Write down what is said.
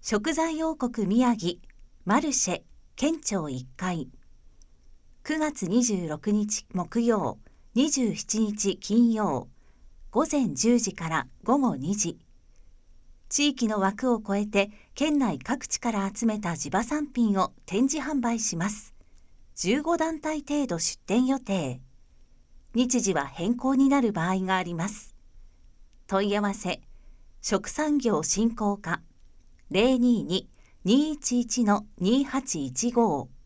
食材王国宮城マルシェ県庁1階。9月26日木曜、27日金曜、午前10時から午後2時。地域の枠を超えて県内各地から集めた地場産品を展示販売します。15団体程度出店予定。日時は変更になる場合があります。問い合わせ、食産業振興課 022-211-2815